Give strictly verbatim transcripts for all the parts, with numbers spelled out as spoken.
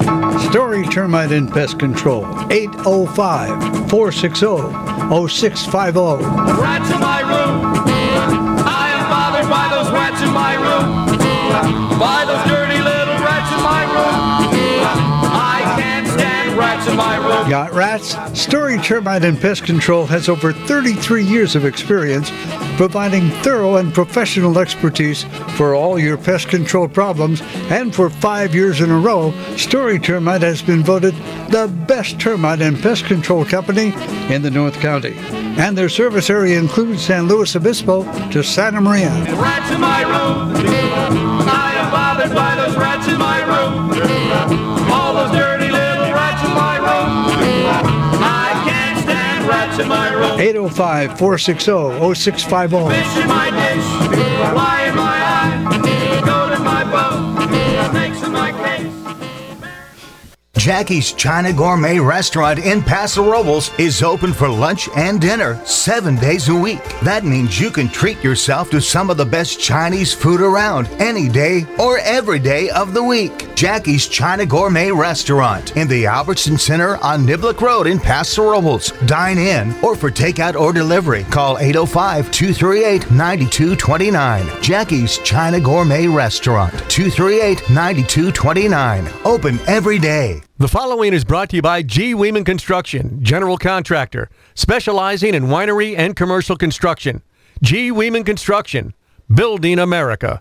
Story Termite and Pest Control, eight oh five, four six oh, oh six five oh. Rats in my room. I am bothered by those rats in my room. By those dirty little rats in my room. I can't stand rats in my room. Got rats? Story Termite and Pest Control has over thirty-three years of experience providing thorough and professional expertise for all your pest control problems, and for five years in a row, Story Termite has been voted the best termite and pest control company in the North County. And their service area includes San Luis Obispo to Santa Maria. Rats in my room. I am bothered by those rats in my room. All those dirty little rats in my room. I can't stand rats in my room. eight oh five, four six oh, oh six five oh. Fish in my dish, fly in my eye, goat in my boat, snakes in my case. Jackie's China Gourmet Restaurant in Paso Robles is open for lunch and dinner seven days a week. That means you can treat yourself to some of the best Chinese food around any day or every day of the week. Jackie's China Gourmet Restaurant in the Albertson Center on Niblick Road in Paso Robles. Dine in or for takeout or delivery, call eight oh five, two three eight, nine two two nine. Jackie's China Gourmet Restaurant, two three eight, nine two two nine. Open every day. The following is brought to you by G. Weeman Construction, general contractor, specializing in winery and commercial construction. G. Weeman Construction, building America.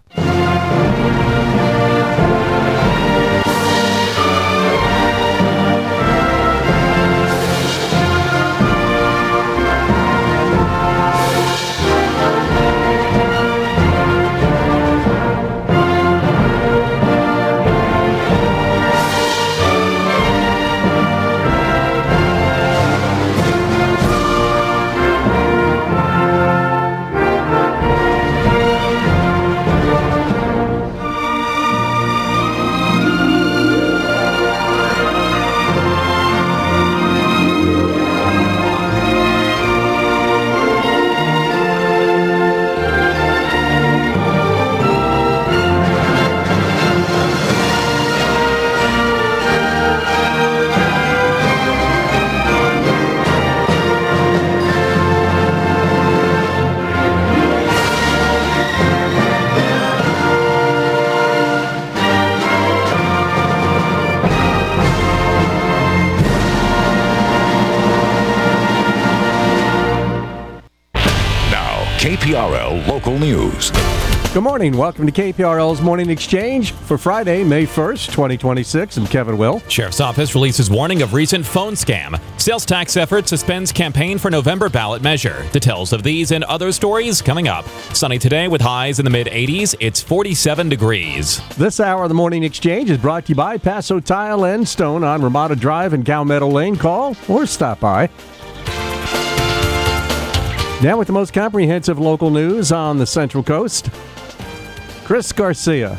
K P R L Local News. Good morning. Welcome to K P R L's Morning Exchange for Friday, May first, twenty twenty-six. I'm Kevin Will. Sheriff's Office releases warning of recent phone scam. Sales tax effort suspends campaign for November ballot measure. Details of these and other stories coming up. Sunny today with highs in the mid eighties. It's forty-seven degrees. This hour of the Morning Exchange is brought to you by Paso Tile and Stone on Ramada Drive and Calmetto Lane. Call or stop by. Now with the most comprehensive local news on the Central Coast, Chris Garcia.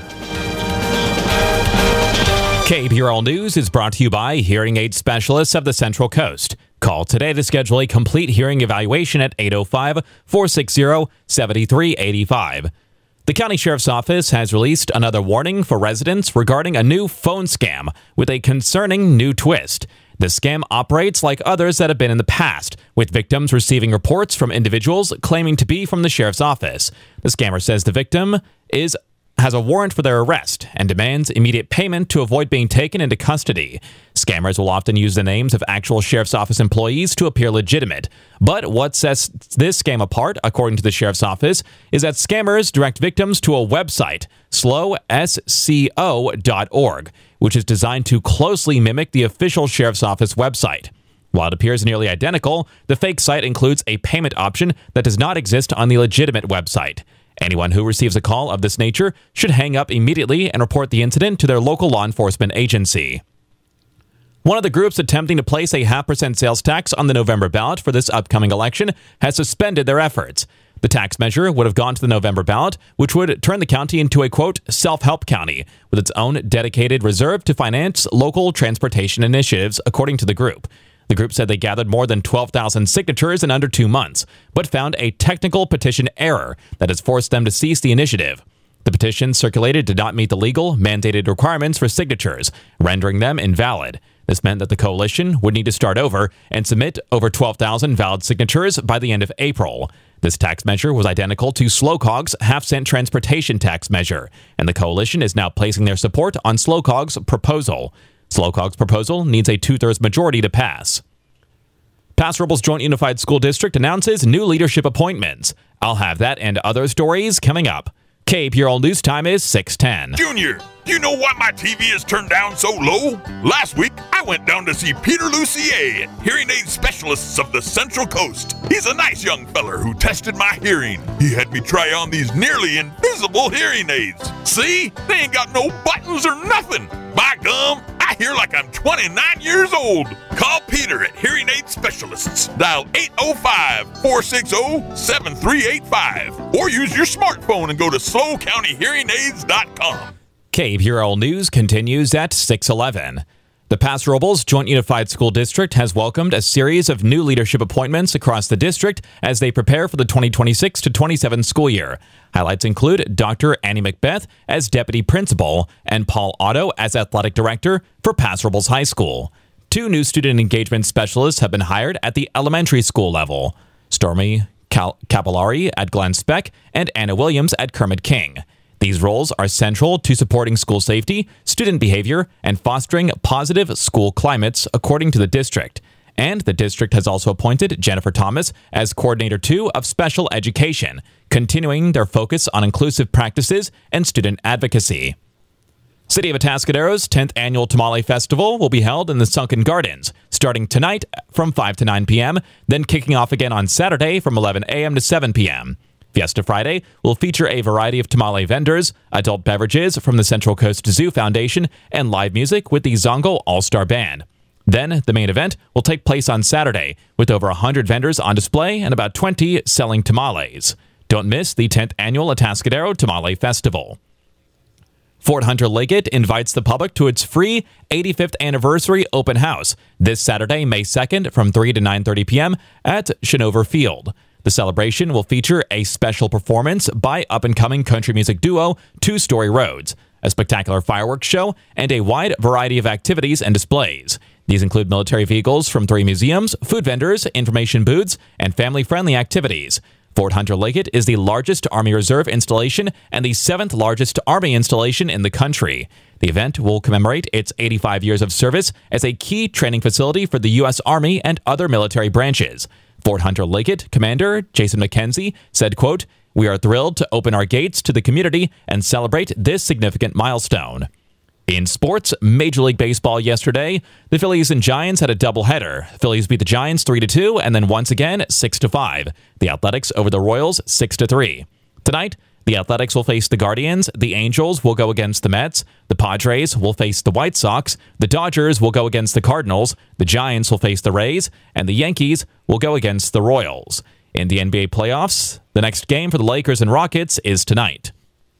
K P R L News is brought to you by Hearing Aid Specialists of the Central Coast. Call today to schedule a complete hearing evaluation at eight oh five, four six zero, seven three eight five. The County Sheriff's Office has released another warning for residents regarding a new phone scam with a concerning new twist. The scam operates like others that have been in the past, with victims receiving reports from individuals claiming to be from the sheriff's office. The scammer says the victim is has a warrant for their arrest and demands immediate payment to avoid being taken into custody. Scammers will often use the names of actual sheriff's office employees to appear legitimate. But what sets this scam apart, according to the sheriff's office, is that scammers direct victims to a website, slow sco dot org, which is designed to closely mimic the official sheriff's office website. While it appears nearly identical, the fake site includes a payment option that does not exist on the legitimate website. Anyone who receives a call of this nature should hang up immediately and report the incident to their local law enforcement agency. One of the groups attempting to place a half percent sales tax on the November ballot for this upcoming election has suspended their efforts. The tax measure would have gone to the November ballot, which would turn the county into a, quote, self-help county with its own dedicated reserve to finance local transportation initiatives, according to the group. The group said they gathered more than twelve thousand signatures in under two months, but found a technical petition error that has forced them to cease the initiative. The petitions circulated did not meet the legal, mandated requirements for signatures, rendering them invalid. This meant that the coalition would need to start over and submit over twelve thousand valid signatures by the end of April. This tax measure was identical to SLOCOG's half-cent transportation tax measure, and the coalition is now placing their support on SLOCOG's proposal. SLOCOG's proposal needs a two-thirds majority to pass. Paso Robles Joint Unified School District announces new leadership appointments. I'll have that and other stories coming up. K P R L News Time is six ten. Junior, do you know why my T V is turned down so low? Last week, I went down to see Peter Lucier, hearing aid specialists of the Central Coast. He's a nice young feller who tested my hearing. He had me try on these nearly invisible hearing aids. See? They ain't got no buttons or nothing. By gum, I hear like I'm twenty-nine years old. Call Peter at Hearing Aid Specialists. Dial eight oh five, four six oh, seven three eight five or use your smartphone and go to slow county hearing aids dot com. K P R L News continues at six eleven. The Paso Robles Joint Unified School District has welcomed a series of new leadership appointments across the district as they prepare for the twenty twenty-six to twenty-seven school year. Highlights include Doctor Annie Macbeth as Deputy Principal and Paul Otto as Athletic Director for Paso Robles High School. Two new student engagement specialists have been hired at the elementary school level. Stormy Cal- Capillari at Glen Speck and Anna Williams at Kermit King. These roles are central to supporting school safety, student behavior, and fostering positive school climates, according to the district. And the district has also appointed Jennifer Thomas as Coordinator two of Special Education, continuing their focus on inclusive practices and student advocacy. City of Atascadero's tenth Annual Tamale Festival will be held in the Sunken Gardens, starting tonight from five to nine p.m., then kicking off again on Saturday from eleven a.m. to seven p.m. Fiesta Friday will feature a variety of tamale vendors, adult beverages from the Central Coast Zoo Foundation, and live music with the Zongo All-Star Band. Then, the main event will take place on Saturday, with over one hundred vendors on display and about twenty selling tamales. Don't miss the tenth Annual Atascadero Tamale Festival. Fort Hunter Liggett invites the public to its free eighty-fifth Anniversary Open House this Saturday, May second, from three to nine thirty p.m. at Shinover Field. The celebration will feature a special performance by up-and-coming country music duo Two Story Roads, a spectacular fireworks show, and a wide variety of activities and displays. These include military vehicles from three museums, food vendors, information booths, and family-friendly activities. Fort Hunter Liggett is the largest Army Reserve installation and the seventh largest Army installation in the country. The event will commemorate its eighty-five years of service as a key training facility for the U S Army and other military branches. Fort Hunter Liggett Commander Jason McKenzie said, quote, "We are thrilled to open our gates to the community and celebrate this significant milestone." In sports, Major League Baseball yesterday, the Phillies and Giants had a doubleheader. Phillies beat the Giants three to two and then once again six to five. The Athletics over the Royals six to three. Tonight, the Athletics will face the Guardians, the Angels will go against the Mets, the Padres will face the White Sox, the Dodgers will go against the Cardinals, the Giants will face the Rays, and the Yankees will go against the Royals. In the N B A playoffs, the next game for the Lakers and Rockets is tonight.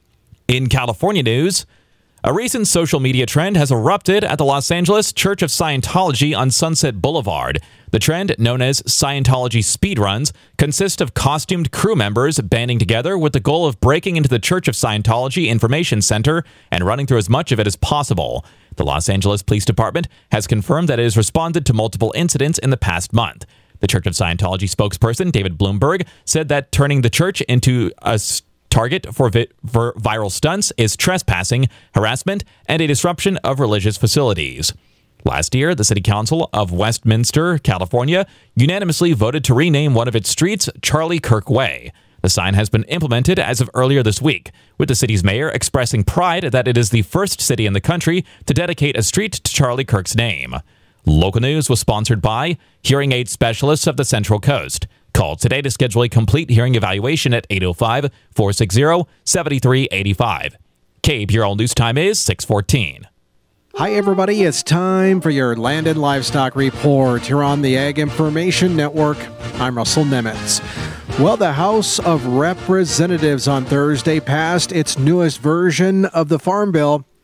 In California news, a recent social media trend has erupted at the Los Angeles Church of Scientology on Sunset Boulevard. The trend, known as Scientology speedruns, consists of costumed crew members banding together with the goal of breaking into the Church of Scientology Information Center and running through as much of it as possible. The Los Angeles Police Department has confirmed that it has responded to multiple incidents in the past month. The Church of Scientology spokesperson, David Bloomberg, said that turning the church into a target for, vi- for viral stunts is trespassing, harassment, and a disruption of religious facilities. Last year, the City Council of Westminster, California, unanimously voted to rename one of its streets Charlie Kirk Way. The sign has been implemented as of earlier this week, with the city's mayor expressing pride that it is the first city in the country to dedicate a street to Charlie Kirk's name. Local news was sponsored by Hearing Aid Specialists of the Central Coast. Call today to schedule a complete hearing evaluation at eight oh five, four six zero, seven three eight five. K P R L News Time is six fourteen. Hi, everybody. It's time for your Land and Livestock Report here on the Ag Information Network. I'm Russell Nemitz. Well, the House of Representatives on Thursday passed its newest version of the Farm Bill,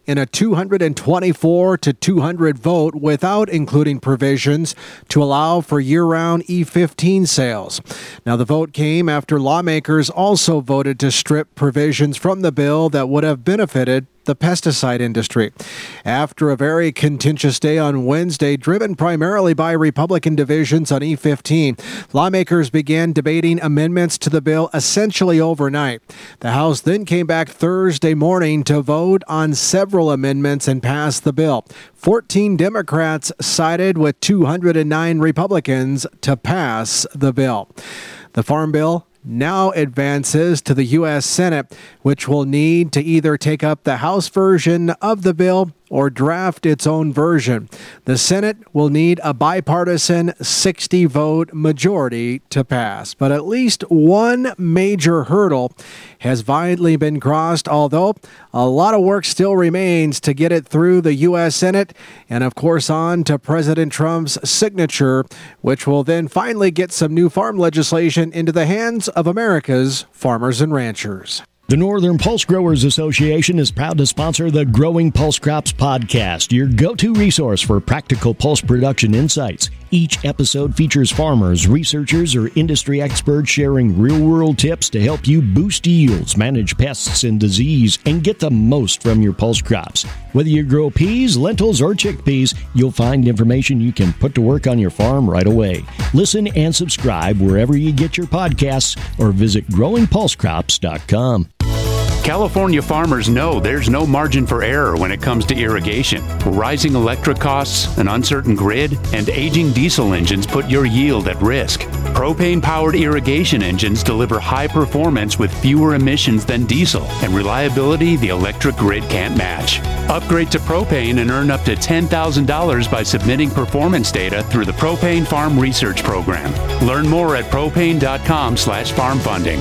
in a two hundred twenty-four to two hundred vote without including provisions to allow for year-round E fifteen sales. Now, the vote came after lawmakers also voted to strip provisions from the bill that would have benefited the pesticide industry. After a very contentious day on Wednesday, driven primarily by Republican divisions on E fifteen, lawmakers began debating amendments to the bill essentially overnight. The House then came back Thursday morning to vote on several amendments and pass the bill. fourteen Democrats sided with two hundred nine Republicans to pass the bill. The Farm Bill now advances to the U S Senate, which will need to either take up the House version of the bill or draft its own version. The Senate will need a bipartisan sixty-vote majority to pass. But at least one major hurdle has finally been crossed, although a lot of work still remains to get it through the U S Senate and, of course, on to President Trump's signature, which will then finally get some new farm legislation into the hands of America's farmers and ranchers. The Northern Pulse Growers Association is proud to sponsor the Growing Pulse Crops podcast, your go-to resource for practical pulse production insights. Each episode features farmers, researchers, or industry experts sharing real-world tips to help you boost yields, manage pests and disease, and get the most from your pulse crops. Whether you grow peas, lentils, or chickpeas, you'll find information you can put to work on your farm right away. Listen and subscribe wherever you get your podcasts or visit growing pulse crops dot com. California farmers know there's no margin for error when it comes to irrigation. Rising electric costs, an uncertain grid, and aging diesel engines put your yield at risk. Propane-powered irrigation engines deliver high performance with fewer emissions than diesel and reliability the electric grid can't match. Upgrade to propane and earn up to ten thousand dollars by submitting performance data through the Propane Farm Research Program. Learn more at propane dot com slash farm funding.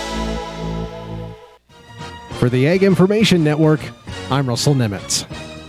For the Ag Information Network, I'm Russell Nimitz.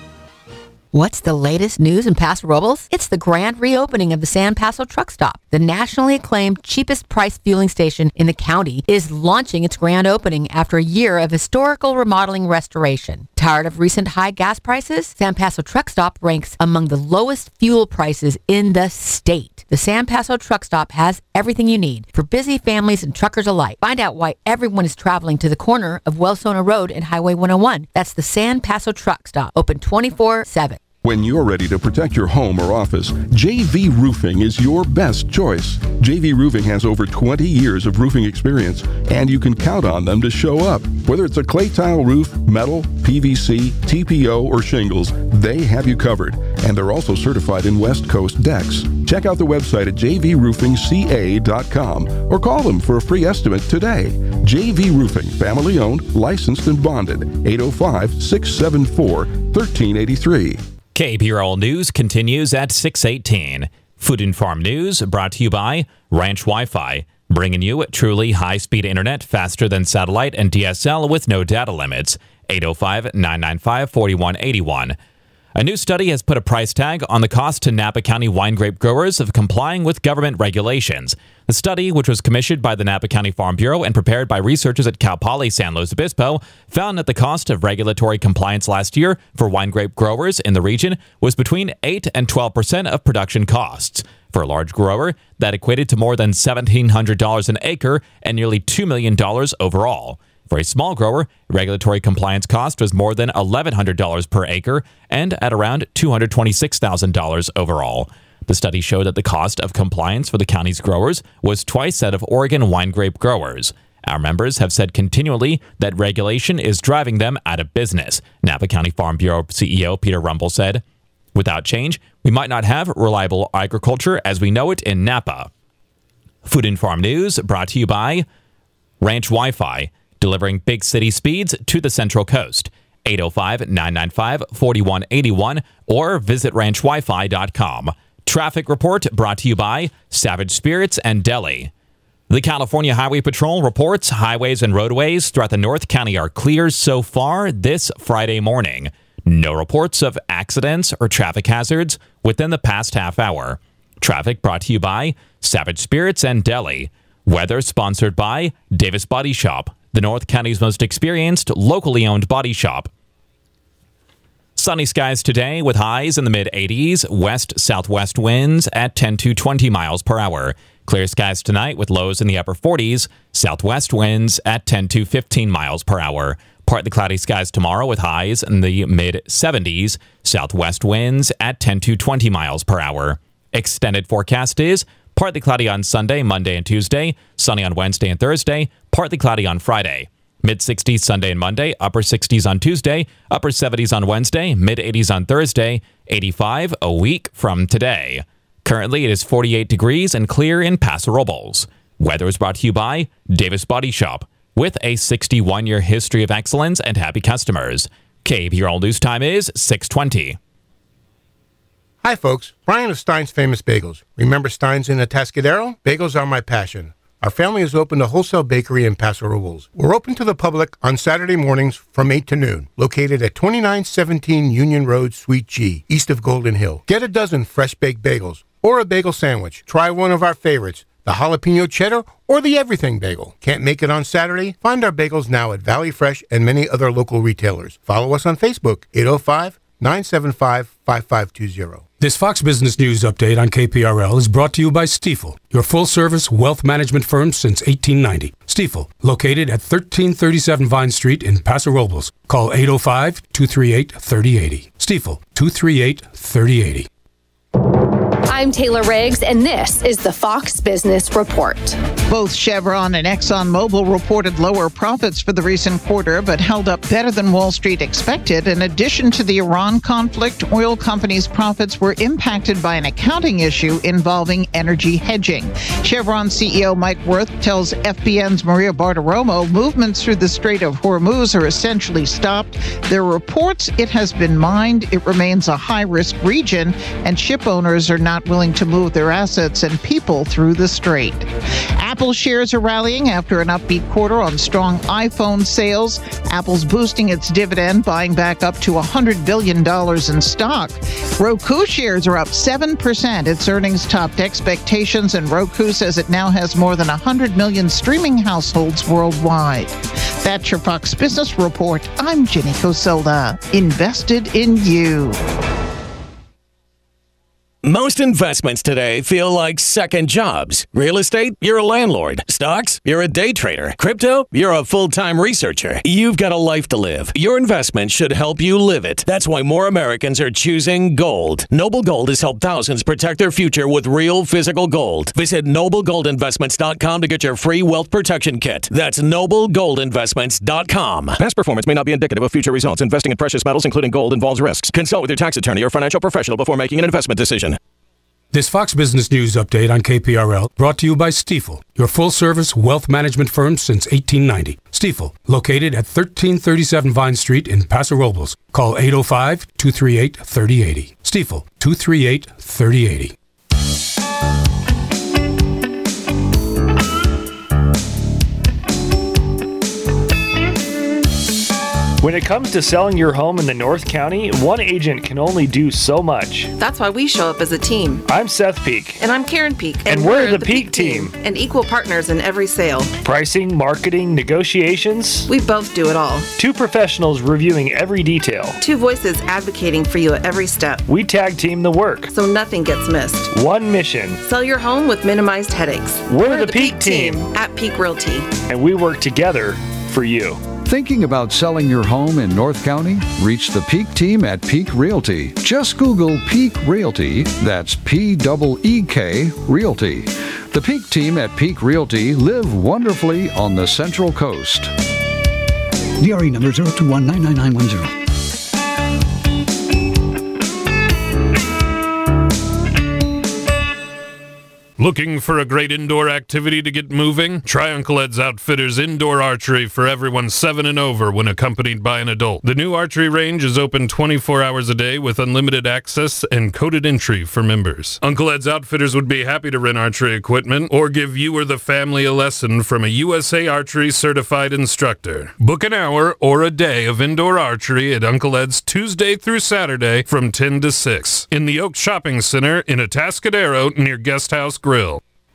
What's the latest news in Paso Robles? It's the grand reopening of the San Paso Truck Stop. The nationally acclaimed cheapest price fueling station in the county is launching its grand opening after a year of historical remodeling restoration. Tired of recent high gas prices? San Paso Truck Stop ranks among the lowest fuel prices in the state. The San Paso Truck Stop has everything you need for busy families and truckers alike. Find out why everyone is traveling to the corner of Wellsona Road and Highway one oh one. That's the San Paso Truck Stop, open twenty-four seven. When you're ready to protect your home or office, J V Roofing is your best choice. J V Roofing has over twenty years of roofing experience, and you can count on them to show up. Whether it's a clay tile roof, metal, P V C, T P O, or shingles, they have you covered. And they're also certified in West Coast decks. Check out the website at j v roofing c a dot com or call them for a free estimate today. J V Roofing, family owned, licensed, and bonded. eight oh five, six seven four, one three eight three. K P R L News continues at six eighteen. Food and Farm News brought to you by Ranch Wi-Fi, bringing you truly high-speed internet faster than satellite and D S L with no data limits. eight oh five, nine nine five, four one eight one. A new study has put a price tag on the cost to Napa County wine grape growers of complying with government regulations. The study, which was commissioned by the Napa County Farm Bureau and prepared by researchers at Cal Poly San Luis Obispo, found that the cost of regulatory compliance last year for wine grape growers in the region was between eight and twelve percent of production costs. For a large grower, that equated to more than seventeen hundred dollars an acre and nearly two million dollars overall. For a small grower, regulatory compliance cost was more than eleven hundred dollars per acre and at around two hundred twenty-six thousand dollars overall. The study showed that the cost of compliance for the county's growers was twice that of Oregon wine grape growers. Our members have said continually that regulation is driving them out of business, Napa County Farm Bureau C E O Peter Rumble said. Without change, we might not have reliable agriculture as we know it in Napa. Food and Farm News brought to you by Ranch Wi-Fi, delivering big city speeds to the Central Coast. eight oh five, nine nine five, four one eight one or visit ranch wi fi dot com. Traffic report brought to you by Savage Spirits and Deli. The California Highway Patrol reports highways and roadways throughout the North County are clear so far this Friday morning. No reports of accidents or traffic hazards within the past half hour. Traffic brought to you by Savage Spirits and Deli. Weather sponsored by Davis Body Shop, the North County's most experienced locally owned body shop. Sunny skies today with highs in the mid-eighties, west-southwest winds at ten to twenty miles per hour. Clear skies tonight with lows in the upper forties, southwest winds at ten to fifteen miles per hour. Partly cloudy skies tomorrow with highs in the mid-seventies, southwest winds at ten to twenty miles per hour. Extended forecast is partly cloudy on Sunday, Monday, and Tuesday, sunny on Wednesday and Thursday, partly cloudy on Friday. Mid-sixties Sunday and Monday, upper sixties on Tuesday, upper seventies on Wednesday, mid-eighties on Thursday, eighty-five a week from today. Currently, it is forty-eight degrees and clear in Paso Robles. Weather is brought to you by Davis Body Shop, with a sixty-one-year history of excellence and happy customers. K B R L News Time is six twenty. Hi, folks. Brian of Stein's Famous Bagels. Remember Stein's in Atascadero? Bagels are my passion. Our family has opened a wholesale bakery in Paso Robles. We're open to the public on Saturday mornings from eight to noon, located at twenty-nine seventeen Union Road, Suite G, east of Golden Hill. Get a dozen fresh-baked bagels or a bagel sandwich. Try one of our favorites, the jalapeno cheddar or the everything bagel. Can't make it on Saturday? Find our bagels now at Valley Fresh and many other local retailers. Follow us on Facebook, eight oh five, nine seven five, five five two zero. This Fox Business News update on K P R L is brought to you by Stifel, your full-service wealth management firm since eighteen ninety. Stifel, located at thirteen thirty-seven Vine Street in Paso Robles. Call eight oh five, two three eight, three oh eight oh. Stifel, two three eight, three oh eight oh. I'm Taylor Riggs, and this is the Fox Business Report. Both Chevron and ExxonMobil reported lower profits for the recent quarter, but held up better than Wall Street expected. In addition to the Iran conflict, oil companies' profits were impacted by an accounting issue involving energy hedging. Chevron C E O Mike Wirth tells F B N's Maria Bartiromo movements through the Strait of Hormuz are essentially stopped. There are reports it has been mined. It remains a high-risk region, and ship owners are not willing to move their assets and people through the strait. Apple shares are rallying after an upbeat quarter on strong iPhone sales. Apple's boosting its dividend, buying back up to one hundred billion dollars in stock. Roku shares are up seven percent. Its earnings topped expectations, and Roku says it now has more than one hundred million streaming households worldwide. That's your Fox Business Report. I'm Jenny Cosilda. Invested in you. Most investments today feel like second jobs. Real estate, you're a landlord. Stocks, you're a day trader. Crypto, you're a full-time researcher. You've got a life to live. Your investment should help you live it. That's why more Americans are choosing gold. Noble Gold has helped thousands protect their future with real physical gold. Visit noble gold investments dot com to get your free wealth protection kit. That's noble gold investments dot com. Past performance may not be indicative of future results. Investing in precious metals, including gold, involves risks. Consult with your tax attorney or financial professional before making an investment decision. This Fox Business News update on K P R L brought to you by Stifel, your full-service wealth management firm since eighteen ninety. Stifel, located at thirteen thirty-seven Vine Street in Paso Robles. Call eight oh five, two three eight, three oh eight oh. Stifel, two three eight, three oh eight oh. When it comes to selling your home in the North County, one agent can only do so much. That's why we show up as a team. I'm Seth Peak. And I'm Karen Peak. And, and we're, we're the, the Peak, Peak team. team. And equal partners in every sale. Pricing, marketing, negotiations. We both do it all. Two professionals reviewing every detail. Two voices advocating for you at every step. We tag team the work. So nothing gets missed. One mission. Sell your home with minimized headaches. We're, we're the, the Peak, Peak team. team at Peak Realty. And we work together for you. Thinking about selling your home in North County? Reach the Peak team at Peak Realty. Just Google Peak Realty. That's P E E K Realty. The Peak team at Peak Realty live wonderfully on the Central Coast. D R E number zero two one nine nine nine one zero. Looking for a great indoor activity to get moving? Try Uncle Ed's Outfitters Indoor Archery for everyone seven and over when accompanied by an adult. The new archery range is open twenty-four hours a day with unlimited access and coded entry for members. Uncle Ed's Outfitters would be happy to rent archery equipment or give you or the family a lesson from a U S A Archery certified instructor. Book an hour or a day of indoor archery at Uncle Ed's Tuesday through Saturday from ten to six in the Oak Shopping Center in Atascadero near Guest House Grill.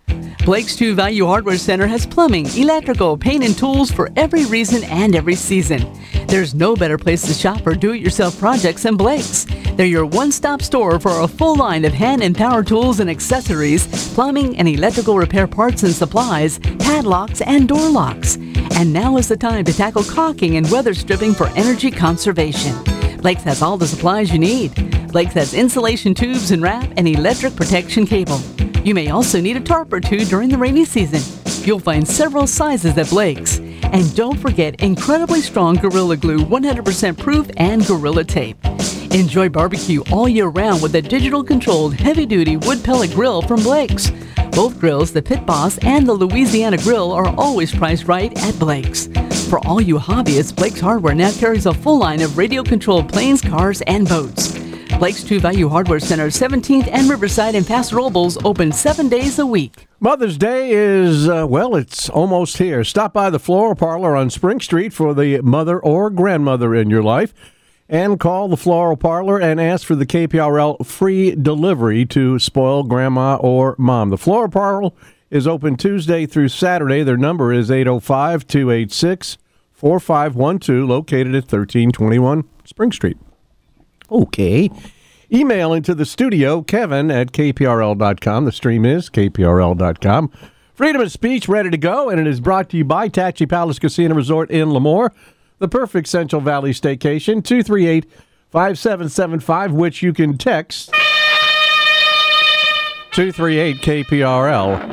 Blake's True Value Hardware Center has plumbing, electrical, paint, and tools for every reason and every season. There's no better place to shop for do-it-yourself projects than Blake's. They're your one-stop store for a full line of hand and power tools and accessories, plumbing and electrical repair parts and supplies, padlocks, and door locks. And now is the time to tackle caulking and weather stripping for energy conservation. Blake's has all the supplies you need. Blake's has insulation tubes and wrap and electric protection cable. You may also need a tarp or two during the rainy season. You'll find several sizes at Blake's. And don't forget incredibly strong Gorilla Glue, one hundred percent proof, and Gorilla Tape. Enjoy barbecue all year round with a digital-controlled, heavy-duty wood pellet grill from Blake's. Both grills, the Pit Boss and the Louisiana Grill, are always priced right at Blake's. For all you hobbyists, Blake's Hardware now carries a full line of radio-controlled planes, cars, and boats. Blake's True Value Hardware Center, seventeenth and Riverside in Paso Robles, open seven days a week. Mother's Day is, uh, well, it's almost here. Stop by the Floral Parlor on Spring Street for the mother or grandmother in your life, and call the Floral Parlor and ask for the K P R L free delivery to spoil grandma or mom. The Floral Parlor is open Tuesday through Saturday. Their number is eight oh five, two eight six, four five one two, located at thirteen twenty-one Spring Street. Okay. Email into the studio, Kevin at K P R L dot com. The stream is K P R L dot com. Freedom of speech ready to go, and it is brought to you by Tachi Palace Casino Resort in Lemoore, the perfect Central Valley staycation, two three eight, five seven seven five, which you can text two three eight K P R L.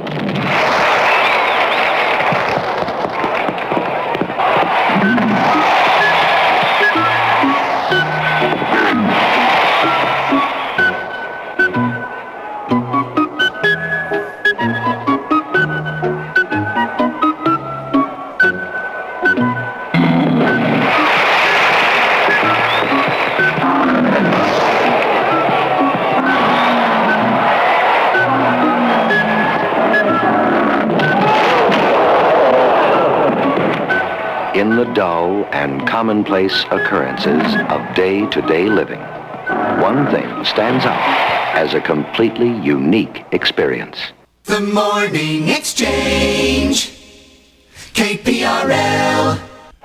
In the dull and commonplace occurrences of day-to-day living, one thing stands out as a completely unique experience. The Morning Exchange. K P R L.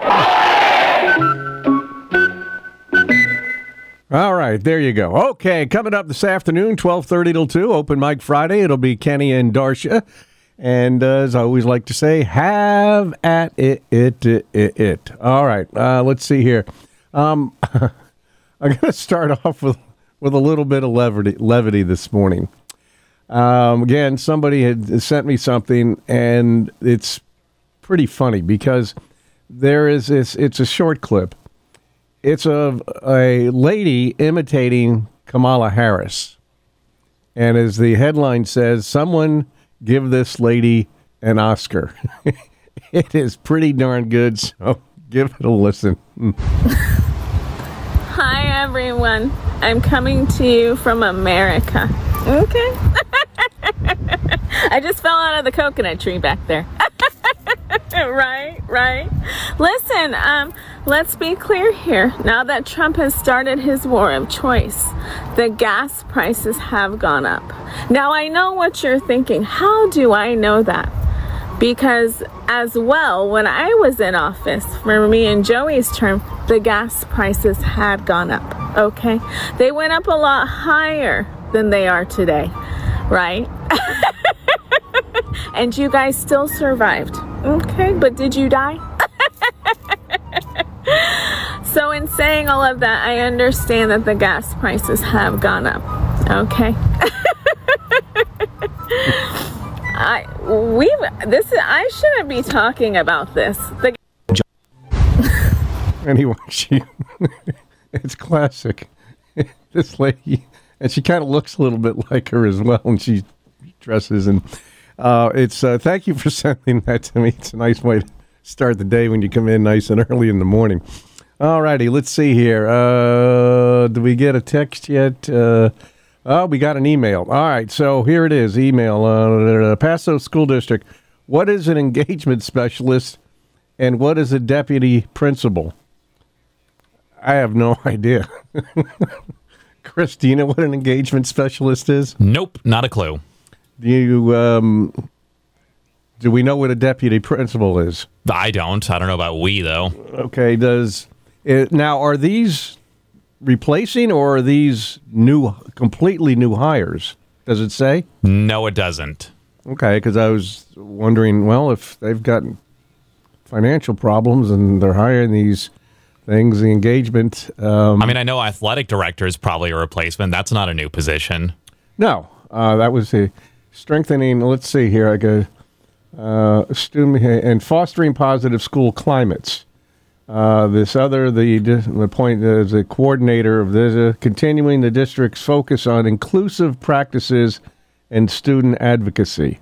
All right, there you go. Okay, coming up this afternoon, twelve thirty till two, Open Mic Friday. It'll be Kenny and Darcia. And uh, as I always like to say, have at it, it, it, it. it. All right, uh, let's see here. Um, I'm going to start off with, with a little bit of levity, levity this morning. Um, again, somebody had sent me something, and it's pretty funny because there is this, it's a short clip. It's of a lady imitating Kamala Harris. And as the headline says, someone give this lady an Oscar. It is pretty darn good, so give it a listen. Hi, everyone. I'm coming to you from America. Okay. I just fell out of the coconut tree back there. Right, right. Listen, um, let's be clear here. Now that Trump has started his war of choice, the gas prices have gone up. Now, I know what you're thinking. How do I know that? Because as well, when I was in office, for me and Joey's term, the gas prices had gone up, okay? They went up a lot higher than they are today, right? And you guys still survived, okay? But did you die? So in saying all of that, I understand that the gas prices have gone up, okay? I we this is, I shouldn't be talking about this. The Anyway, she it's classic. This lady, and she kind of looks a little bit like her as well, and she dresses and uh, it's. Uh, thank you for sending that to me. It's a nice way to start the day when you come in nice and early in the morning. All righty, let's see here. Uh, do we get a text yet? Uh, oh, we got an email. All right, so here it is. Email. Uh, Paso School District. What is an engagement specialist, and what is a deputy principal? I have no idea. Chris, do you know what an engagement specialist is? Nope, not a clue. Do you, um, Do we know what a deputy principal is? I don't. I don't know about we, though. Okay, does it, now, are these replacing or are these new, completely new hires? Does it say? No, it doesn't. Okay, because I was wondering, well, if they've got financial problems and they're hiring these things, the engagement. Um, I mean, I know athletic director is probably a replacement. That's not a new position. No, uh, that was the strengthening. Let's see here. I go uh, student and fostering positive school climates. Uh, this other, the the point is the coordinator of this, uh, continuing the district's focus on inclusive practices and student advocacy.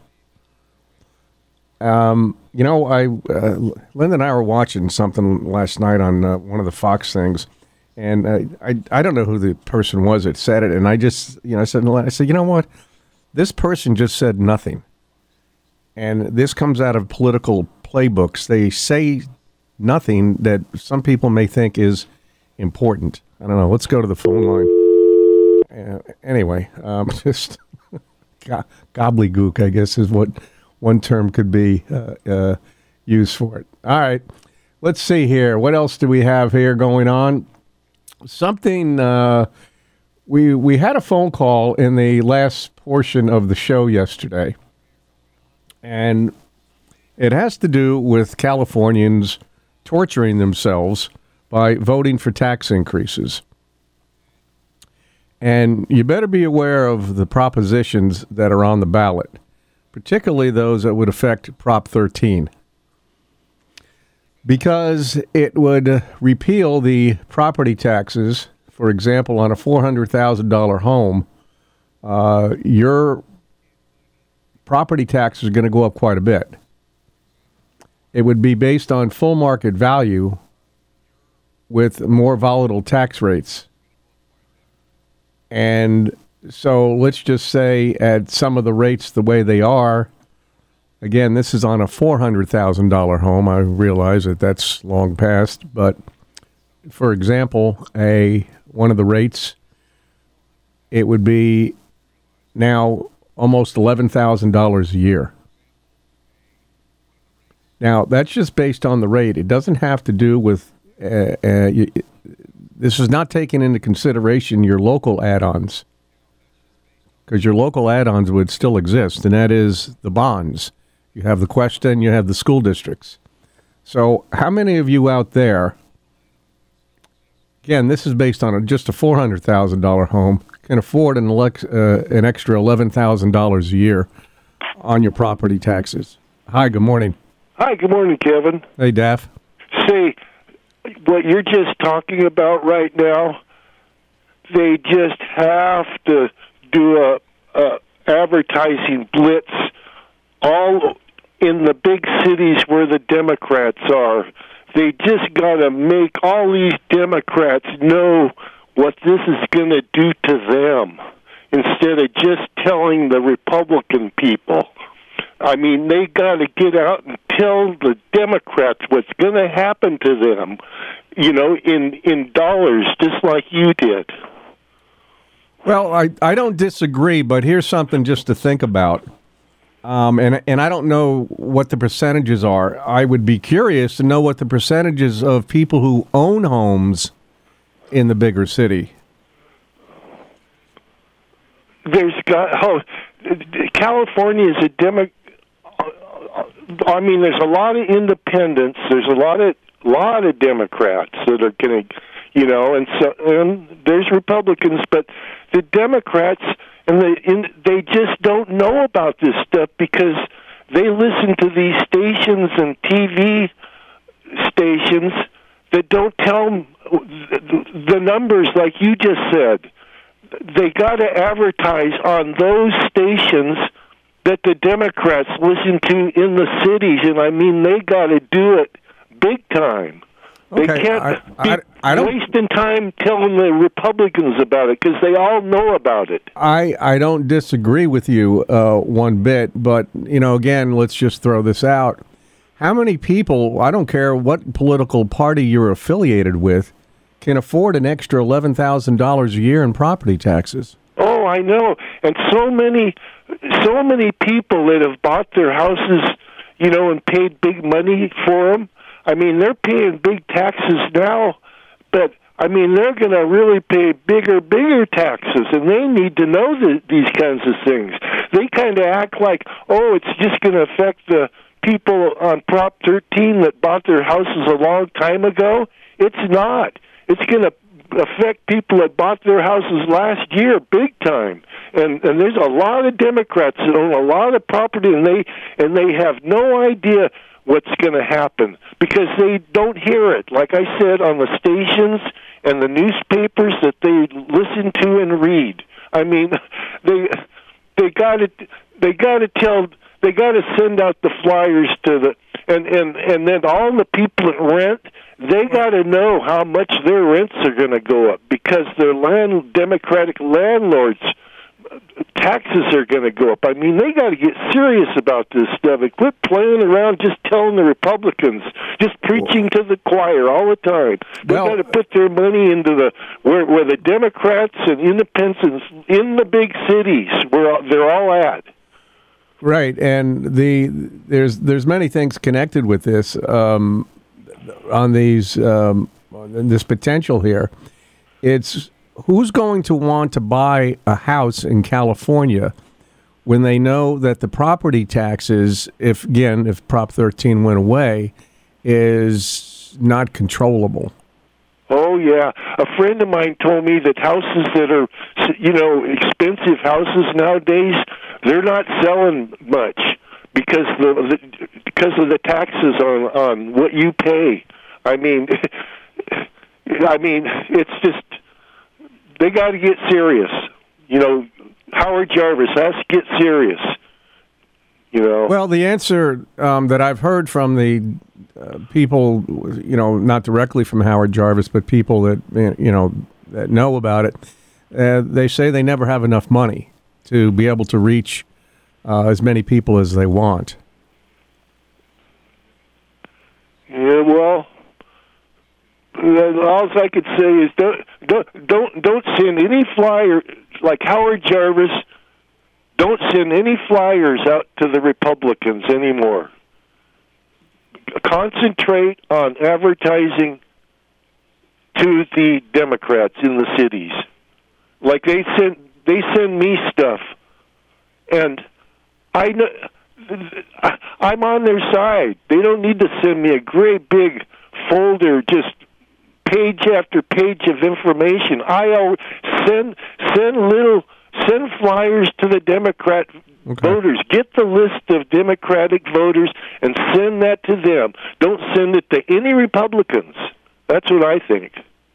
Um, you know, I uh, Linda and I were watching something last night on uh, one of the Fox things, and uh, I I don't know who the person was that said it, and I just you know I said I said you know what, this person just said nothing, and this comes out of political playbooks. They say nothing that some people may think is important. I don't know. Let's go to the phone line. Uh, anyway, um, just go- gobbledygook, I guess, is what one term could be uh, uh, used for it. All right. Let's see here. What else do we have here going on? Something, uh, we, we had a phone call in the last portion of the show yesterday, and it has to do with Californians torturing themselves by voting for tax increases. And you better be aware of the propositions that are on the ballot, particularly those that would affect Prop thirteen, because it would repeal the property taxes. For example, on a four hundred thousand dollars home, uh, your property tax is going to go up quite a bit. It would be based on full market value with more volatile tax rates. And so let's just say at some of the rates the way they are, again, this is on a four hundred thousand dollars home. I realize that that's long past, but for example, a one of the rates, it would be now almost eleven thousand dollars a year. Now, that's just based on the rate. It doesn't have to do with, uh, uh, you, this is not taking into consideration your local add-ons, because your local add-ons would still exist, and that is the bonds. You have the Questa and you have the school districts. So how many of you out there, again, this is based on a, just a four hundred thousand dollars home, can afford an, elect, uh, an extra eleven thousand dollars a year on your property taxes? Hi, good morning. Hi, good morning, Kevin. Hey, Daff. See, what you're just talking about right now, they just have to do a, a advertising blitz all in the big cities where the Democrats are. They just got to make all these Democrats know what this is going to do to them instead of just telling the Republican people. I mean, they got to get out and tell the Democrats what's going to happen to them, you know, in, in dollars, just like you did. Well, I, I don't disagree, but here's something just to think about. Um, and, and I don't know what the percentages are. I would be curious to know what the percentages of people who own homes in the bigger city. There's got, oh, California is a Democrat. I mean, there's a lot of independents. There's a lot of lot of Democrats that are going to, you know, and so and there's Republicans, but the Democrats and the in, they just don't know about this stuff because they listen to these stations and T V stations that don't tell them the numbers like you just said. They got to advertise on those stations that the Democrats listen to in the cities, and I mean, they got to do it big time. They Okay, can't I- I- be I don't- wasting time telling the Republicans about it because they all know about it. I, I don't disagree with you uh, one bit, but, you know, again, let's just throw this out. How many people, I don't care what political party you're affiliated with, can afford an extra eleven thousand dollars a year in property taxes? Oh, I know. And so many, so many people that have bought their houses, you know, and paid big money for them. I mean, they're paying big taxes now, but I mean, they're going to really pay bigger, bigger taxes, and they need to know the, these kinds of things. They kind of act like, oh, it's just going to affect the people on Prop thirteen that bought their houses a long time ago. It's not. It's going to affect people that bought their houses last year big time. And and there's a lot of Democrats that own a lot of property, and they and they have no idea what's going to happen because they don't hear it. Like I said, on the stations and the newspapers that they listen to and read. I mean, they they got to they got to tell they got to send out the flyers to the and and and then all the people that rent, they got to know how much their rents are going to go up because their land Democratic landlords' taxes are going to go up. I mean, they got to get serious about this stuff and quit playing around just telling the Republicans, just preaching to the choir all the time. They Well- got to put their money into the where where the Democrats and independents in the big cities where they're all at. Right, and the there's there's many things connected with this um, on these um, on this potential here. It's who's going to want to buy a house in California when they know that the property taxes, if again if Prop thirteen went away, is not controllable. Oh, yeah. A friend of mine told me that houses that are, you know, expensive houses nowadays, they're not selling much because the, the because of the taxes on, on what you pay. I mean, I mean, it's just, they got to get serious. You know, Howard Jarvis has to get serious. You know. Well, the answer um, that I've heard from the uh, people, you know, not directly from Howard Jarvis, but people that you know that know about it, uh, they say they never have enough money to be able to reach uh, as many people as they want. Yeah, well, all I could say is don't don't don't, don't send any flyer like Howard Jarvis. Don't send any flyers out to the Republicans anymore. Concentrate on advertising to the Democrats in the cities. Like they send they send me stuff, and I know I'm on their side. They don't need to send me a great big folder, just page after page of information. I send send little. Send flyers to the Democrat okay. voters. Get the list of Democratic voters and send that to them. Don't send it to any Republicans. That's what I think.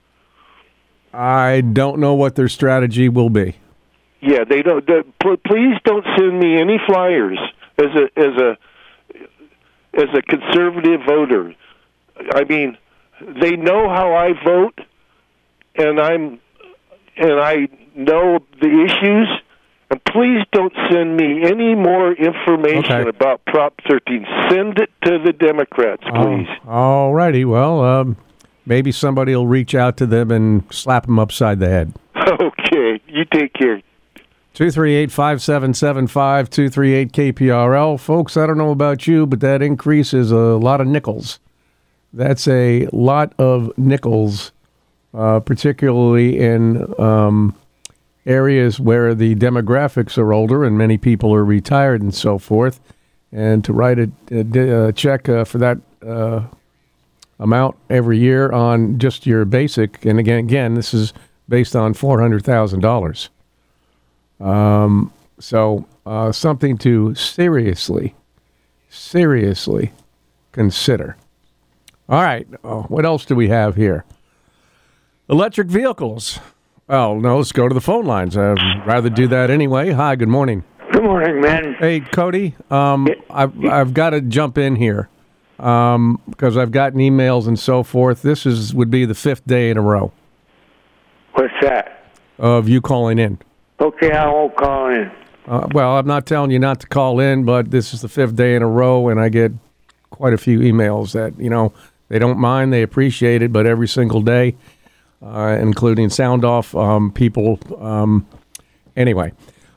I don't know what their strategy will be. Yeah, they don't. The, please don't send me any flyers as a as a as a conservative voter. I mean, they know how I vote, and I'm and I. know the issues, and please don't send me any more information okay. about Prop thirteen. Send it to the Democrats, please. Oh, all righty. Well, um, maybe somebody will reach out to them and slap them upside the head. Okay. You take care. two three eight, five seven seven five, two three eight K P R L. Folks, I don't know about you, but that increase is a lot of nickels. That's a lot of nickels, uh, particularly in... Um, areas where the demographics are older and many people are retired and so forth, and to write a, a, a check uh, for that uh, amount every year on just your basic, and again, again, this is based on four hundred thousand dollars. Um, so uh, something to seriously, seriously consider. All right, oh, what else do we have here? Electric vehicles. Oh, no, let's go to the phone lines. I'd rather do that anyway. Hi, good morning. Good morning, man. Hey, Cody, um, I've, I've got to jump in here um, because I've gotten emails and so forth. This is would be the fifth day in a row. What's that? Of you calling in. Okay, I won't call in. Uh, well, I'm not telling you not to call in, but this is the fifth day in a row, and I get quite a few emails that, you know, they don't mind, they appreciate it, but every single day... Uh, including sound off um, people. Um, anyway,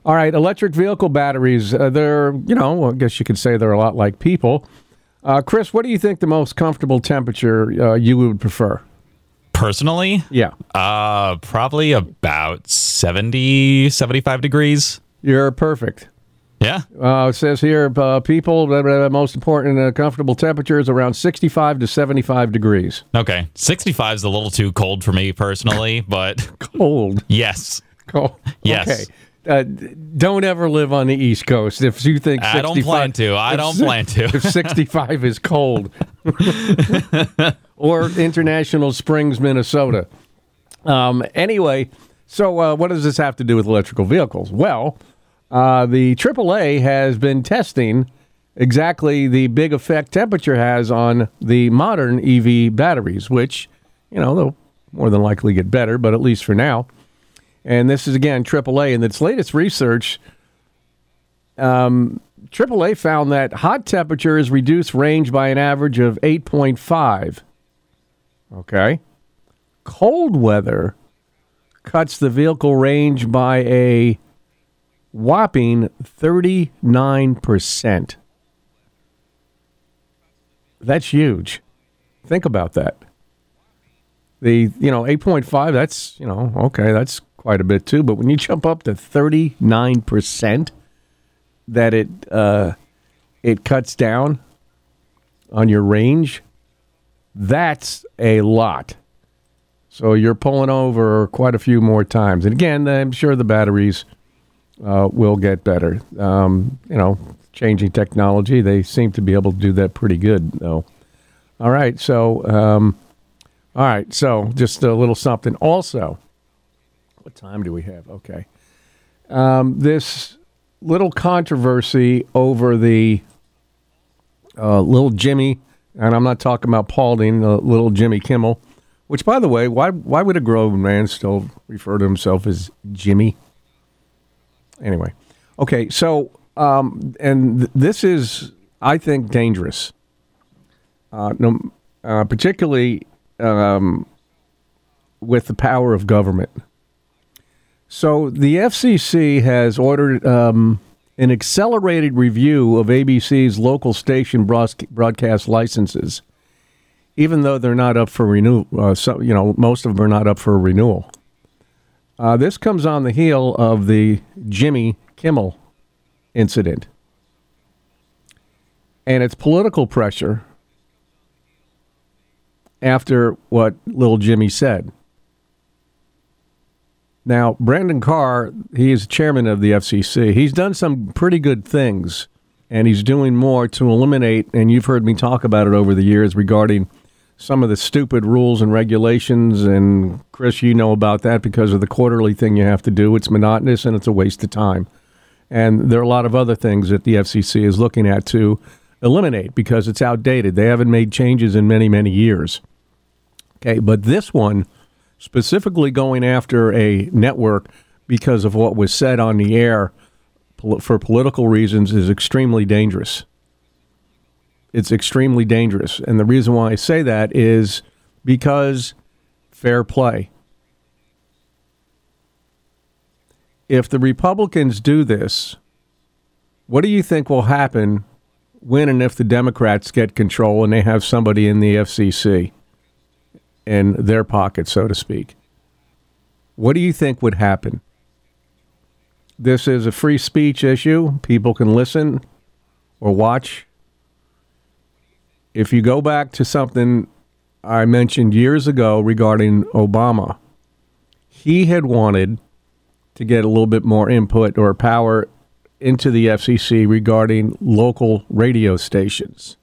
All right, electric vehicle batteries, uh, they're, you know, I guess you could say they're a lot like people. Uh, Chris, what do you think the most comfortable temperature uh, you would prefer? Personally? Yeah. Uh, probably about seventy, seventy-five degrees. You're perfect. Yeah. Uh, it says here, uh, people, the most important uh, comfortable temperature is around sixty-five to seventy-five degrees. Okay. sixty-five is a little too cold for me personally, but... Cold? Yes. Cold? Yes. Okay. Uh, don't ever live on the East Coast if you think I don't plan to. I don't plan to. If sixty-five is cold. Or International Springs, Minnesota. Um, anyway, so uh, what does this have to do with electrical vehicles? Well, uh, the triple A has been testing exactly the big effect temperature has on the modern E V batteries, which, you know, they'll more than likely get better, but at least for now. And this is, again, triple A. In its latest research, um, triple A found that hot temperatures reduce range by an average of eight point five. Okay. Cold weather cuts the vehicle range by a whopping thirty-nine percent. That's huge. Think about that. The, you know, eight point five, that's, you know, okay, that's quite a bit too. But when you jump up to thirty-nine percent that it uh, it cuts down on your range, that's a lot. So you're pulling over quite a few more times. And again, I'm sure the batteries uh, will get better. Um, you know, changing technology, they seem to be able to do that pretty good, though. All right, so, um, all right, so just a little something. Also, what time do we have? Okay. Um, this little controversy over the uh, little Jimmy, and I'm not talking about Paulding, uh, little Jimmy Kimmel, which, by the way, why why would a grown man still refer to himself as Jimmy? Anyway, okay, so, um, and th- this is, I think, dangerous, uh, no, uh, particularly um, with the power of government. So the F C C has ordered um, an accelerated review of A B C's local station broadcast licenses, even though they're not up for renewal. Uh, so, you know, most of them are not up for renewal. Uh, this comes on the heel of the Jimmy Kimmel incident. And it's political pressure after what little Jimmy said. Now, Brandon Carr, he is chairman of the F C C. He's done some pretty good things, and he's doing more to eliminate, and you've heard me talk about it over the years regarding some of the stupid rules and regulations, and Chris, you know about that because of the quarterly thing you have to do. It's monotonous, and it's a waste of time. And there are a lot of other things that the F C C is looking at to eliminate because it's outdated. They haven't made changes in many, many years. Okay, but this one, specifically going after a network because of what was said on the air for political reasons, is extremely dangerous. It's extremely dangerous. And the reason why I say that is because fair play. If the Republicans do this, what do you think will happen when and if the Democrats get control and they have somebody in the F C C in their pocket, so to speak? What do you think would happen? This is a free speech issue. People can listen or watch. If you go back to something I mentioned years ago regarding Obama, he had wanted to get a little bit more input or power into the F C C regarding local radio stations.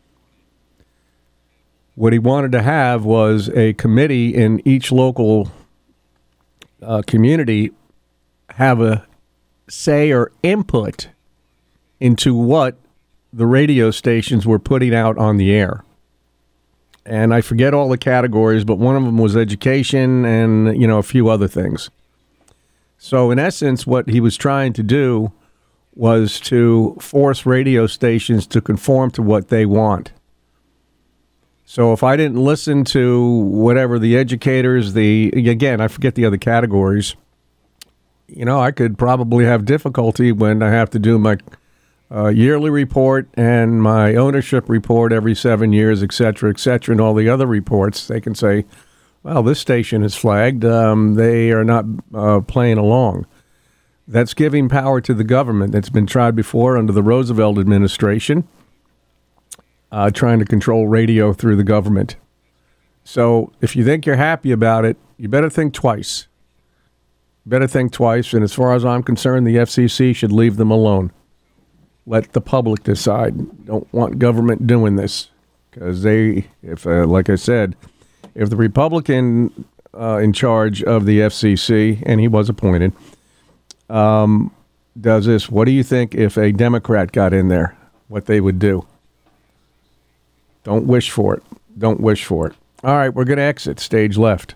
What he wanted to have was a committee in each local uh, community have a say or input into what the radio stations were putting out on the air. And I forget all the categories, but one of them was education and, you know, a few other things. So in essence, what he was trying to do was to force radio stations to conform to what they want. So if I didn't listen to whatever the educators, the, again, I forget the other categories, you know, I could probably have difficulty when I have to do my uh, yearly report and my ownership report every seven years, et cetera, et cetera, and all the other reports. They can say, well, this station is flagged. Um, they are not uh, playing along. That's giving power to the government. That's been tried before under the Roosevelt administration, uh, trying to control radio through the government. So if you think you're happy about it, you better think twice. Better think twice. And as far as I'm concerned, the F C C should leave them alone. Let the public decide. Don't want government doing this. Because they, if uh, like I said, if the Republican uh, in charge of the F C C, and he was appointed, um, does this, what do you think if a Democrat got in there, what they would do? Don't wish for it. Don't wish for it. All right, we're going to exit. Stage left.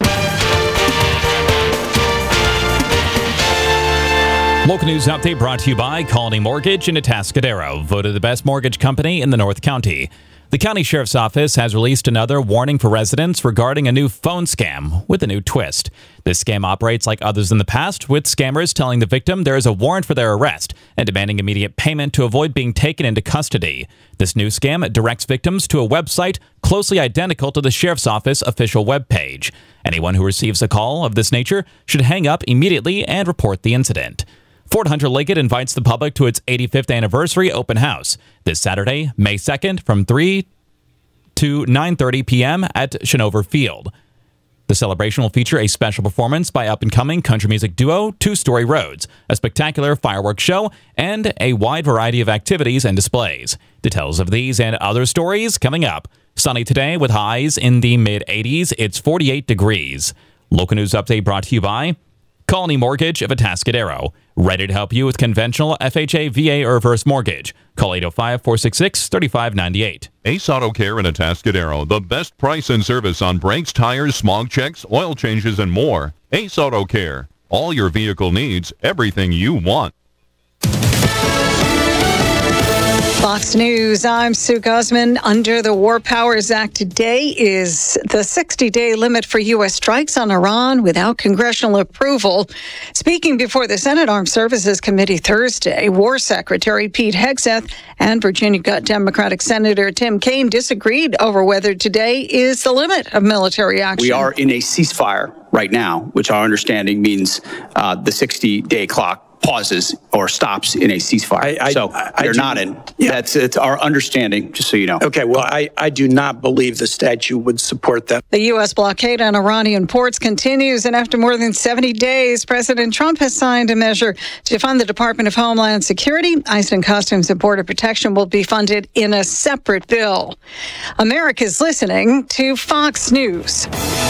Local news update brought to you by Colony Mortgage in Atascadero, voted the best mortgage company in the North County. The county sheriff's office has released another warning for residents regarding a new phone scam with a new twist. This scam operates like others in the past, with scammers telling the victim there is a warrant for their arrest and demanding immediate payment to avoid being taken into custody. This new scam directs victims to a website closely identical to the sheriff's office official webpage. Anyone who receives a call of this nature should hang up immediately and report the incident. Fort Hunter Liggett invites the public to its eighty-fifth anniversary open house this Saturday, May second, from three to nine thirty p.m. at Shinover Field. The celebration will feature a special performance by up-and-coming country music duo Two Story Roads, a spectacular fireworks show, and a wide variety of activities and displays. Details of these and other stories coming up. Sunny today with highs in the mid-eighties. It's forty-eight degrees. Local news update brought to you by Colony Mortgage of Atascadero. Ready to help you with conventional F H A, V A, or reverse mortgage. Call eight oh five, four six six, three five nine eight. Ace Auto Care in Atascadero. The best price and service on brakes, tires, smog checks, oil changes, and more. Ace Auto Care. All your vehicle needs, everything you want. Fox News, I'm Sue Guzman. Under the War Powers Act today is the sixty-day limit for U S strikes on Iran without congressional approval. Speaking before the Senate Armed Services Committee Thursday, War Secretary Pete Hegseth and Virginia Democratic Senator Tim Kaine disagreed over whether today is the limit of military action. We are in a ceasefire right now, which our understanding means uh, the sixty-day clock pauses or stops in a ceasefire. I, I, so I, I you're not in. Yeah. That's it's our understanding, just so you know. Okay, well, I, I do not believe the statute would support that. The U S blockade on Iranian ports continues, and after more than seventy days, President Trump has signed a measure to fund the Department of Homeland Security. ICE and Customs and Border Protection will be funded in a separate bill. America's listening to Fox News.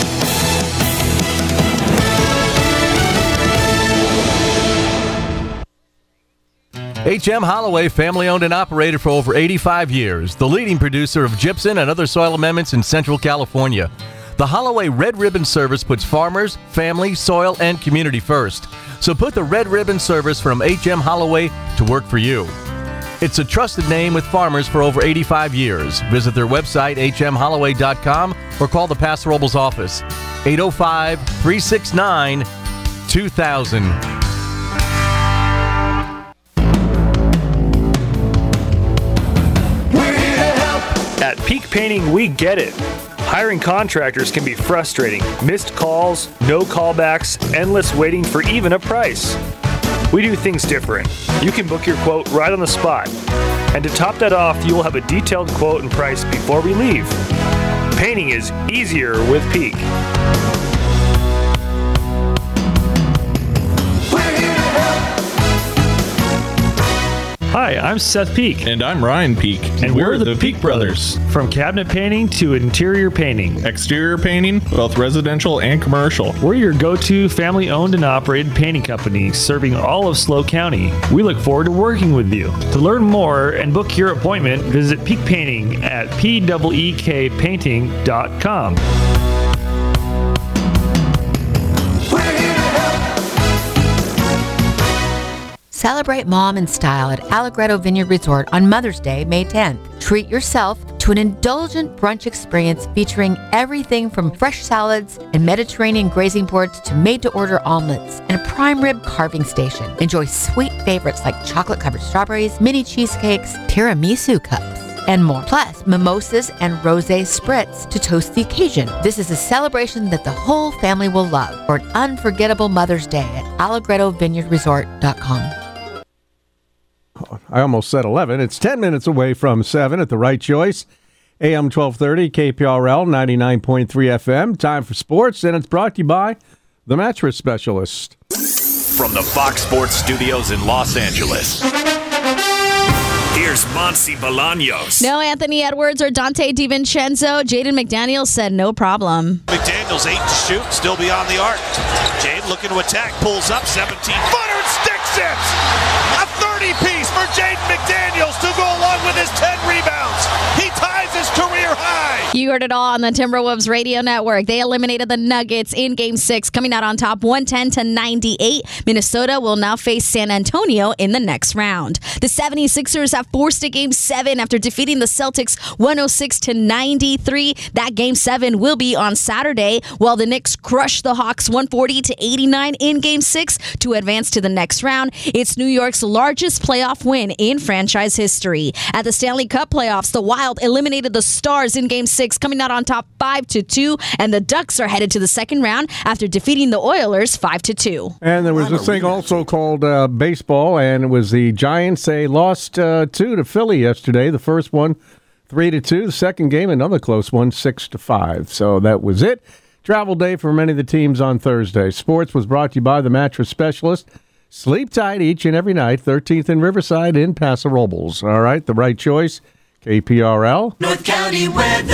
H M Holloway, family-owned and operated for over eighty-five years, the leading producer of gypsum and other soil amendments in Central California. The Holloway Red Ribbon Service puts farmers, family, soil, and community first. So put the Red Ribbon Service from H M Holloway to work for you. It's a trusted name with farmers for over eighty-five years. Visit their website, h m holloway dot com, or call the Paso Robles office, eight oh five, three six nine, two thousand. At Peak Painting, we get it. Hiring contractors can be frustrating. Missed calls, no callbacks, endless waiting for even a price. We do things different. You can book your quote right on the spot. And to top that off, you will have a detailed quote and price before we leave. Painting is easier with Peak. Hi, I'm Seth Peak. And I'm Ryan Peak. And we're, we're the, the Peak, Peak Brothers. Brothers. From cabinet painting to interior painting. Exterior painting, both residential and commercial. We're your go-to family-owned and operated painting company serving all of SLO County. We look forward to working with you. To learn more and book your appointment, visit Peak Painting at p e e k painting dot com. Celebrate mom in style at Allegretto Vineyard Resort on Mother's Day, May tenth. Treat yourself to an indulgent brunch experience featuring everything from fresh salads and Mediterranean grazing boards to made-to-order omelets and a prime rib carving station. Enjoy sweet favorites like chocolate-covered strawberries, mini cheesecakes, tiramisu cups, and more. Plus, mimosas and rosé spritz to toast the occasion. This is a celebration that the whole family will love for an unforgettable Mother's Day at Allegretto Vineyard Resort dot com. I almost said eleven. It's ten minutes away from seven at the right choice. A M twelve thirty, K P R L, ninety-nine point three F M. Time for sports, and it's brought to you by The Mattress Specialist. From the Fox Sports Studios in Los Angeles, here's Monsi Bolaños. No Anthony Edwards or Dante DiVincenzo. Jaden McDaniels said no problem. McDaniels eight to shoot, still beyond the arc. Jaden looking to attack, pulls up, seventeen-footer and sticks it! A thirty-piece for Jaden McDaniels to go along with his ten rebounds. He ties his career high. You heard it all on the Timberwolves radio network. They eliminated the Nuggets in Game six, coming out on top one ten to ninety-eight. Minnesota will now face San Antonio in the next round. The seventy-sixers have forced a Game seven after defeating the Celtics one oh six to ninety-three. That Game seven will be on Saturday, while the Knicks crushed the Hawks one forty to eighty-nine in Game six to advance to the next round. It's New York's largest playoff win in franchise history. At the Stanley Cup playoffs, the Wild eliminated the Stars in Game six, coming out on top five to two, and the Ducks are headed to the second round after defeating the Oilers five to two. And there was this thing also called uh, baseball, and it was the Giants. They lost uh, two to Philly yesterday. The first one, three to two. The second game, another close one, six to five. So that was it. Travel day for many of the teams on Thursday. Sports was brought to you by The Mattress Specialist. Sleep tight each and every night. thirteenth and Riverside in Paso Robles. All right, the right choice, K P R L. North County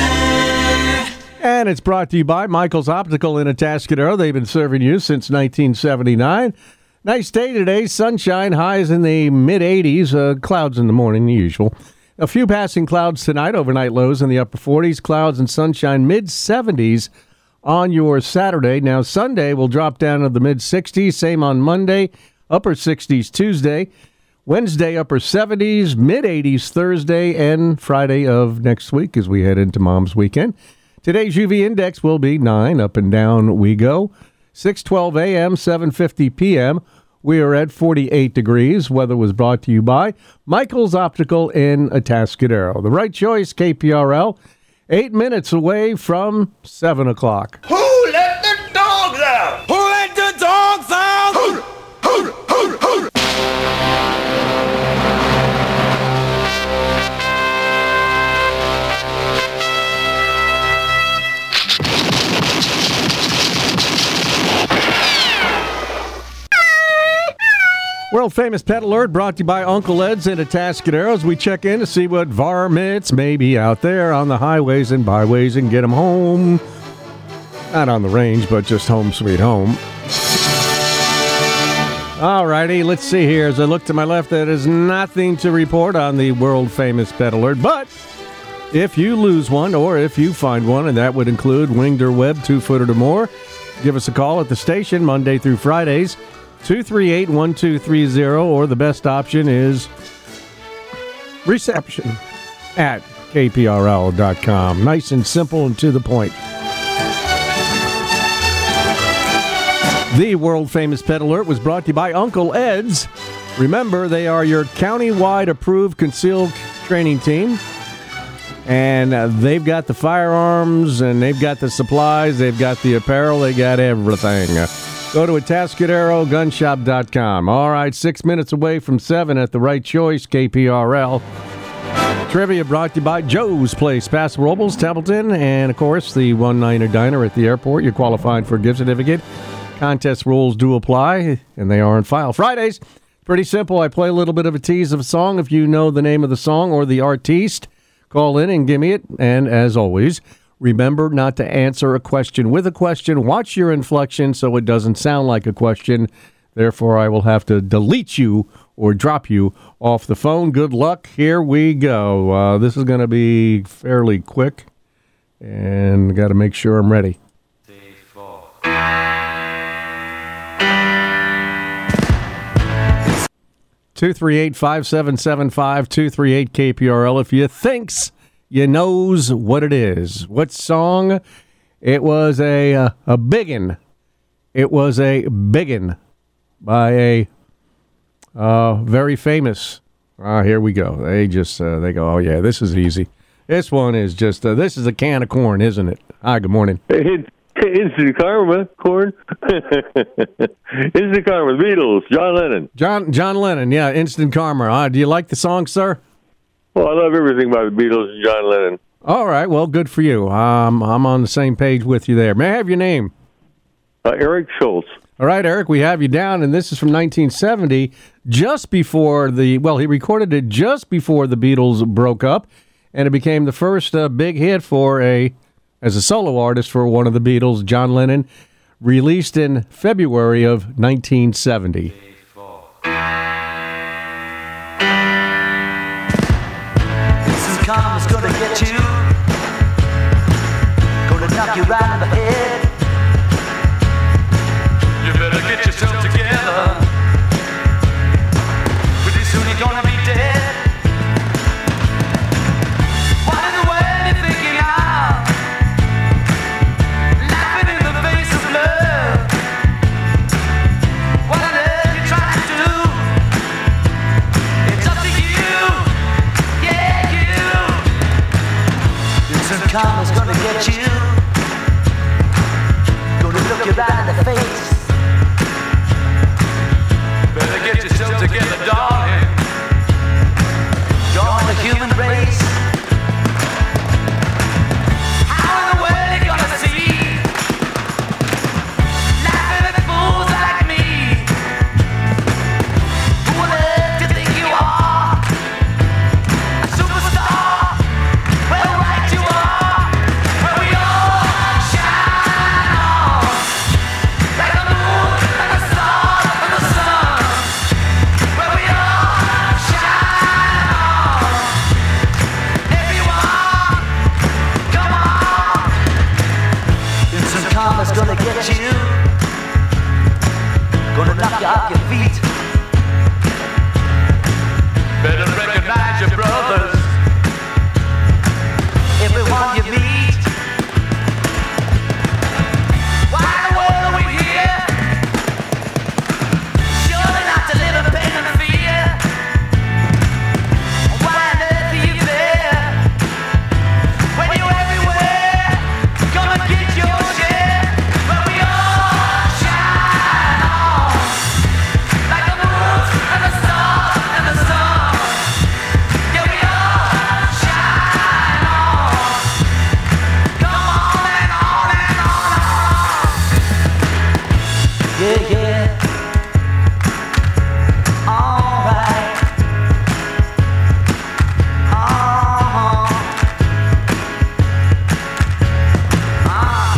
weather. And it's brought to you by Michael's Optical in Atascadero. They've been serving you since nineteen seventy-nine. Nice day today. Sunshine, highs in the mid-eighties. Uh, clouds in the morning, the usual. A few passing clouds tonight. Overnight lows in the upper forties. Clouds and sunshine, mid-seventies on your Saturday. Now, Sunday will drop down to the mid-sixties. Same on Monday. Upper sixties Tuesday. Wednesday, upper seventies. Mid-eighties Thursday. And Friday of next week as we head into Mom's Weekend. Today's U V index will be nine. Up and down we go. six twelve a m, seven fifty p m We are at forty-eight degrees. Weather was brought to you by Michael's Optical in Atascadero. The right choice, K P R L. Eight minutes away from seven o'clock. Who let the dogs out? Who let the dogs out? Who, who, who, who. World famous pet alert brought to you by Uncle Ed's in Atascadero as we check in to see what varmints may be out there on the highways and byways and get them home. Not on the range, but just home sweet home. All righty, let's see here. As I look to my left, there is nothing to report on the world famous pet alert. But if you lose one or if you find one, and that would include winged or webbed, two-footed or more, give us a call at the station Monday through Fridays. two three eight, one two three zero, or the best option is reception at K P R L dot com. Nice and simple and to the point. The world-famous Pet Alert was brought to you by Uncle Ed's. Remember, they are your county-wide approved concealed training team. And uh, they've got the firearms, and they've got the supplies, they've got the apparel, they got everything. Uh, Go to Atascadero Gun Shop dot com. All right, six minutes away from seven at the right choice, K P R L. Trivia brought to you by Joe's Place, Paso Robles, Templeton, and, of course, the one-niner diner at the airport. You're qualified for a gift certificate. Contest rules do apply, and they are on file. Fridays, pretty simple. I play a little bit of a tease of a song. If you know the name of the song or the artiste, call in and give me it. And, as always, remember not to answer a question with a question. Watch your inflection so it doesn't sound like a question. Therefore, I will have to delete you or drop you off the phone. Good luck. Here we go. Uh, this is going to be fairly quick, and got to make sure I'm ready. two three eight, five seven seven five, two three eight K P R L. If you thinks you knows what it is. What song? It was a uh, a biggin. It was a biggin by a uh, very famous. Ah, here we go. They just uh, they go. Oh yeah, this is easy. This one is just. Uh, this is a can of corn, isn't it? Hi, good morning. It's Instant Karma, corn. Instant Karma, Beatles, John Lennon. John John Lennon, yeah, Instant Karma. Uh, do you like the song, sir? Well, I love everything by the Beatles and John Lennon. All right, well, good for you. Um, I'm on the same page with you there. May I have your name? Uh, Eric Schultz. All right, Eric, we have you down, and this is from nineteen seventy, just before the, well, he recorded it just before the Beatles broke up, and it became the first uh, big hit for a, as a solo artist for one of the Beatles, John Lennon, released in February of nineteen seventy. Karma's gonna get you, gonna knock you right in the head. You better get yourself together, pretty soon you're gonna be dead. What in the world you thinking of? Laughing in the face of love. What on earth you trying to do? It's up to you, yeah, you. Some karma's gonna get you, gonna look you right in the face. Better get yourself together, darling. Join the human race. How in the world you gonna see? Laughing at fools like me. Who on earth do you think you are? A superstar? Well, right you are. Where we all shine on, like the moon and the stars and the sun. Where we all shine on. Everyone, come on. Instant karma's gonna get you, gonna knock you off your feet. Better recognize your brothers, everyone you meet. Why in the world are we here? Surely not to live in pain and fear. Why on earth are you there? When you're everywhere, come and get your share. But we all shine on, like the moon and the stars and the sun. Yeah, we all shine on. Come on and on and on and on. Yeah, yeah. All right. Uh-huh. Ah.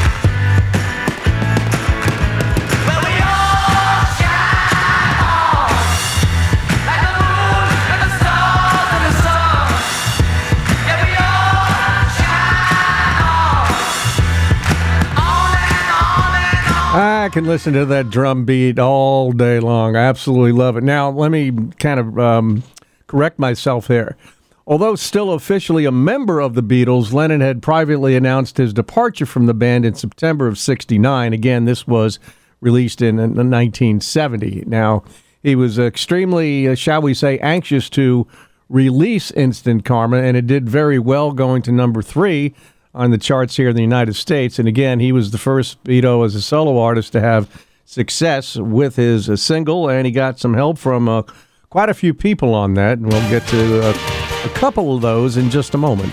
Well, we all shine on, like the moon and the stars and the sun. Yeah, we all shine on, on and on and on. I can listen to that drum beat all day long. I absolutely love it. Now, let me kind of um, correct myself here. Although still officially a member of the Beatles, Lennon had privately announced his departure from the band in September of sixty-nine. Again, this was released in, in nineteen seventy. Now, he was extremely, uh, shall we say, anxious to release Instant Karma, and it did very well, going to number three on the charts here in the United States. And again, he was the first Beatle as a solo artist to have success with his uh, single, and he got some help from uh, quite a few people on that, and we'll get to uh, a couple of those in just a moment.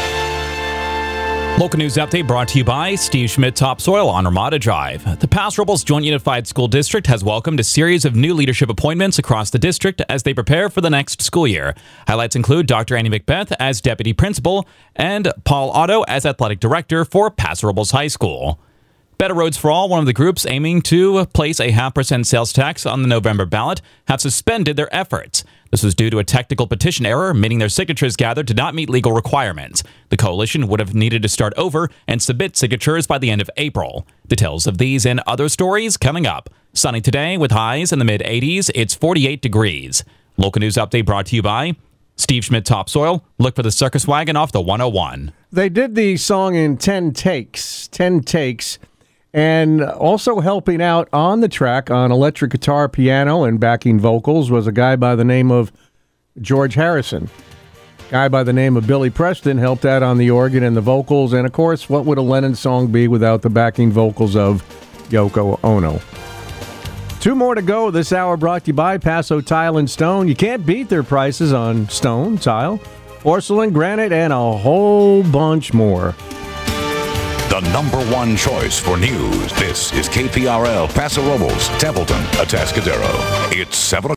Local news update brought to you by Steve Schmidt Topsoil on Ramada Drive. The Paso Robles Joint Unified School District has welcomed a series of new leadership appointments across the district as they prepare for the next school year. Highlights include Doctor Annie Macbeth as Deputy Principal and Paul Otto as Athletic Director for Paso Robles High School. Better Roads for All, one of the groups aiming to place a half percent sales tax on the November ballot, have suspended their efforts. This was due to a technical petition error, meaning their signatures gathered did not meet legal requirements. The coalition would have needed to start over and submit signatures by the end of April. Details of these and other stories coming up. Sunny today with highs in the mid eighties. It's forty-eight degrees. Local news update brought to you by Steve Schmidt Topsoil. Look for the Circus Wagon off the one oh one. They did the song in ten takes. ten takes. And also helping out on the track on electric guitar, piano, and backing vocals was a guy by the name of George Harrison. Guy by the name of Billy Preston helped out on the organ and the vocals. And, of course, what would a Lennon song be without the backing vocals of Yoko Ono? Two more to go this hour, brought to you by Paso Tile and Stone. You can't beat their prices on stone, tile, porcelain, granite, and a whole bunch more. The number one choice for news. This is K P R L, Paso Robles, Templeton, Atascadero. It's seven o'clock.